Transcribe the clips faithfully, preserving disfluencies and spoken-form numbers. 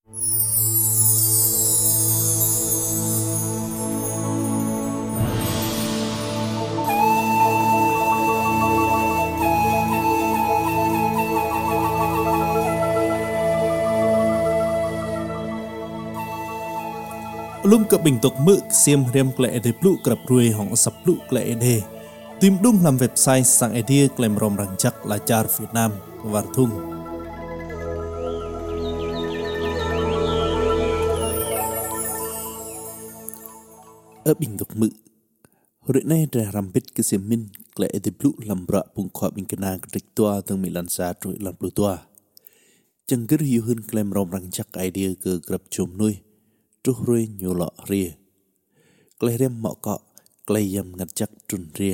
Lum ke bình tục mực xiêm rem klệ de plu krap ruồi hong sập plu klệ de tìm đúng làm website sang idea klem rom rang chắc là char Việt Nam và thung ở bình tục mực hồi nay ra làm bít cái xiêm min klệ de plu làm bra bung khoa bình kena kịch tua từng milan sa trôi làm plu tua chẳng cứ hiu hơn klem rom rang chắc idea ke krap chom nuôi trúc ruồi nhiều lọ ria, klei rem mọ cọ, klei yam ngặt chắc trun ria.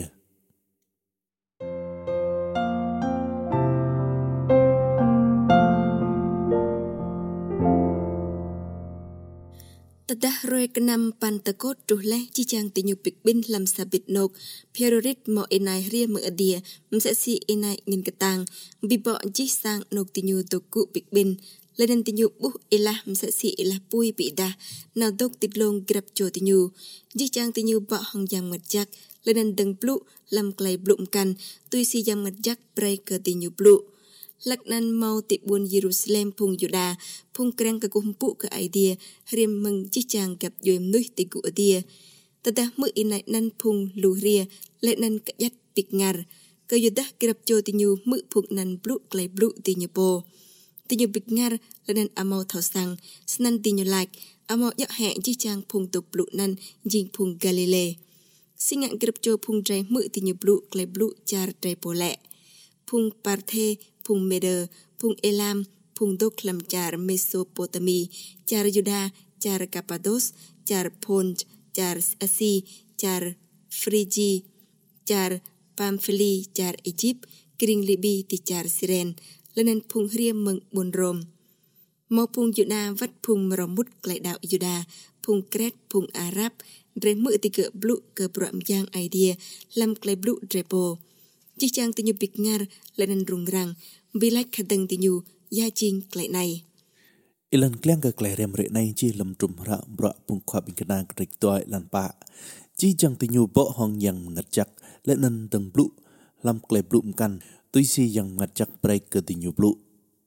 Tadah roy kenam pantakot tuhle cicang tinyu pikbin lam sabit nok pierorit mo enai ria mengadia msesi enai ngin ketang bibo jih sang nok tinyu toku pikbin Leden tinyu buh ilah msasi ilah pui bidah na dok titlong grab cho tinyu jijang tinyu ba hong yang matjak leden deng plu lam klai blum kan tui si yang matjak prai ke tinyu plu laknan mau tibun Jerusalem phung Juda phung krang ke kumpu ke idea rim meng jijang gap yoim nuih tigu adia tadah mu inai nan phung luria leden kayat pikngar ke yudah grab cho tinyu mu phung nan plu klai plu tinyu po tinyu pikngar lenen amau thau sang snan tinyu like amau yak hẹn chi chang phung tục blu nan jing phung Galilee singat grep cho phung trai mu tinyu blu klai blu char trai pole phung Parthe phung Meder phung Elam phung Doklam char Mesopotami char Juda char Cappadoce char Pont char Asi char Phrygia char Pamphylia char Egypt kring Libi ti char Cyrene lenen phung riam mừng buồn rôm mau phung Juda vắt phung Romut klai đạo Juda phung Kret phung Arab re mu ti ke blu ke pram yang idea lam klai blu repo chi chang tinyu pikngar lenen rungrang bilak khadang tinyu ya ching klai này ilan kleng ke klai rem re nai chi lam trum ra bra phung khwa bin kana krik toy lan pa chi chang tinyu bo hong yang ngat chak lenen teng blu lam klai blu kan tôi si yang ngặt chắc break ke tinyu blu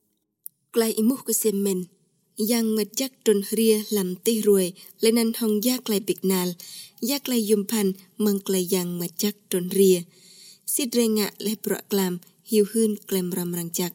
klai imuh ke semen yang ngặt chắc tròn ria làm tê ruồi lên ăn hong yak klai piknal yak klai yumpan meng klai yang ngặt chắc tròn ria sidre ngạ le proklam hiu hun klem ram rang chắc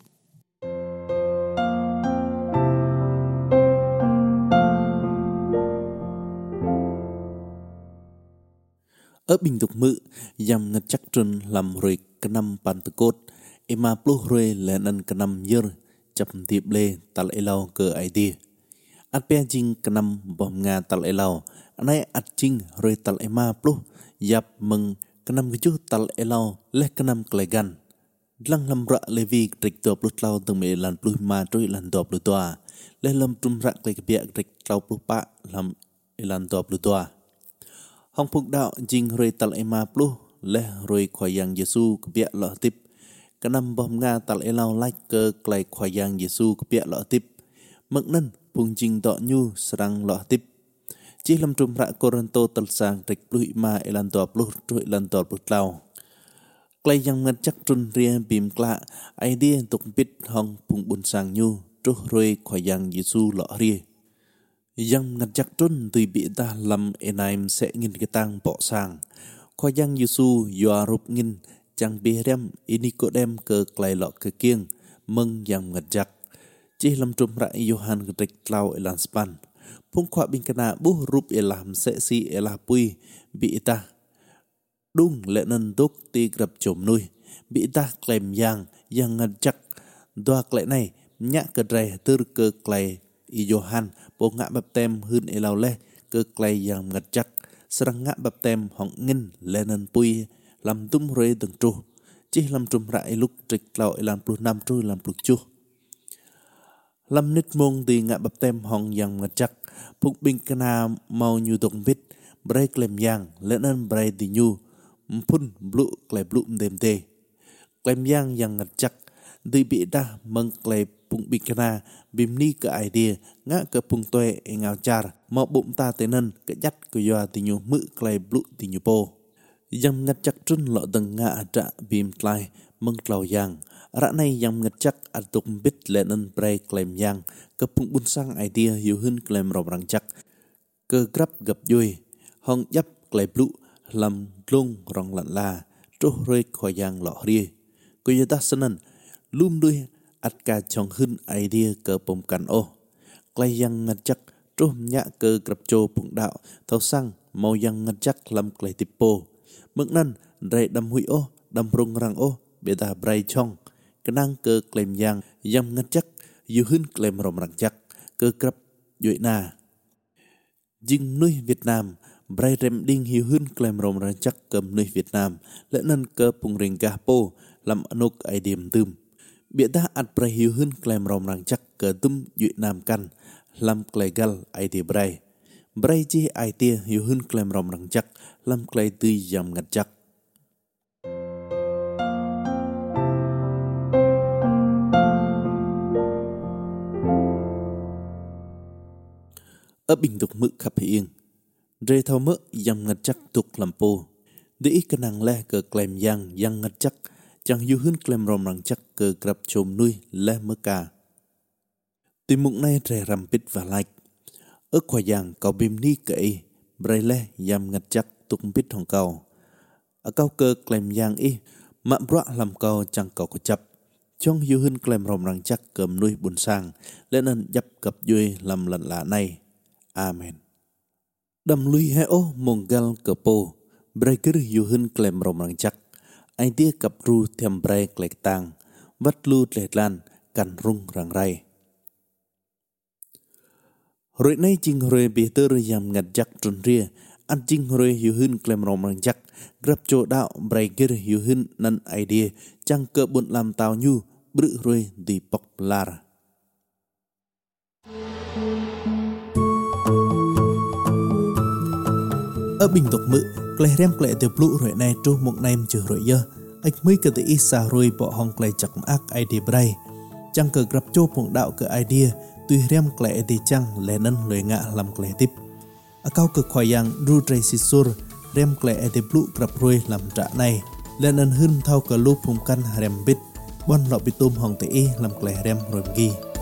ở bình tục mự yang ngặt chắc tròn làm rồi kenam pantakot Ema puluh roi lenan kenam yer cap tip le tal elau ke idea. At pe jing kenam bom nga tal elau. Anai at jing roi tal ema puluh yap meng kenam keju tal elau leh kenam klegan. Dlang lamra levi trik to puluh lau teng me lan puluh ma troi lan to puluh toa. Leh lam tum rak klek biak trik lau puluh pa lam elan to puluh toa. Hong phuk đạo jing roi tal ema puluh leh roi khoyang Yesu kebiak lo tip kenam bom nga tal elau like ke klai khoyang Yesu kebiak lo tip mek nan pung jing to nyu serang lo tip chi lam trum ra Korinto tal sang trik puluh ma elan to puluh troi lan to puluh lau klai yang ngat chắc trun ria bim kla idea tuk pit hong pung bun sang nyu tru roi khoyang Yesu lo ria yang ngat chắc trun tui bi ta lam enaim se ngin ketang po sang khoyang Yesu yo rup ngin chang birem ini kodem ke klai lo ke kieng meng yang ngặt chắc chi lam trum ra Yohan grik lau elan span phung khwa bin kana bu rup elam se si elah pui bi ta dung le nan tuk ti grab chom nuôi bị ta klem yang yang ngặt chắc doa klai này nhã ke drai tur ke klai i Yohan po ngạ bap tem hun elau le ke klai yang ngặt chắc serang ngạ bap tem hong ngin le nan pui lam tum roi từng tru chi lam trum ra lúc trik lau elan puluh năm tru lam puluh chu lam nít mong ti ngạ bap tem hong yang ngặt chắc phuk bin kana mau nyu tong bit brai klem yang le nan brai ti nyu phun blu klai blu dem te klem yang yang ngặt chắc di bị ta meng klai pung bikana bim ni ke idea ngak ke pung toe e ngau jar mau bụng ta tenen ke jat ke yo tinyu mu klai blu tinyu po yang ngat chak trun lo deng nga ada bim tlai meng tlau yang ra nay yang ngat chak atuk bit lenen prai klaim yang ke pung bun sang idea yu hun klaim rom rang chak ke grab gap yui hong yap klai blu lam lung rong lan la truh roi kho yang lo ri ko yata sanan lum đuôi at ka chong hun idea ke pom kan o klai yang ngat chak truh nya ke grab cho pung đạo thau sang mau yang ngat chak lam klai tipo mek nan drai dam hui o dam rung rang o beta brai chong kenang ke klaim yang yang ngat chak yu hun klaim rom rang chak ke grab yoi na jing nuôi Việt Nam brai rem ding yu hun klaim rom rang chak kem nuôi Việt Nam lẽ nan ke pung ring gah po lam anuk idea tum beta at brai yu hun klaim rom rang chak ke tum yoi nam kan lam klai gal idea brai brai chi idea yu hun klaim rom rang chak lam klai tui yam ngat chak ở bình tục mực khắp hiên rê thao mỡ yam ngat chak tuk lampo để ít cái năng le ke klaim yang yang ngat chak chẳng yu hun klaim rom rang chak ke grab chom nuôi le mơ ka tìm mục này rè ram pit và like ở khoa yang cậu bim ni kei brai le yam ngat chak tuk pit hong kau ở kau ke klaim yang i ma bra lam kau chẳng kau ko chap trong yu hun klaim rom rang chak kem nuôi bun sang lên nên dập cập duy làm lần lạ này amen đầm lui he o mongal kepo breaker yu hun klaim rom rang chak ai tia cập ru thiam brai klek tang vắt lu tlek lan kan rung rang rai rồi nay ching rồi bị tơ yam ngat chak trun ria an ching rồi yu hun klaim rom rang chak grab cho đạo breaker yu hun nan idea chang ke bun lam tao nyu bru rồi di popular ở bình tục mự klei rem klei te blu rồi này tru một nem chừ rồi giờ ách mới cái te isa rồi bỏ hong klei chak mak idea brai chang ke grab cho pung đạo ke idea tuy rem klei te chang lenan loi nga lam klei tip a kau ke khoyang ru trai sisur rem klei te blu grab rồi làm trả này lenan hun thau ke lu pung kan rem bit bon lo bitum hong te e lam klei rem rồi gi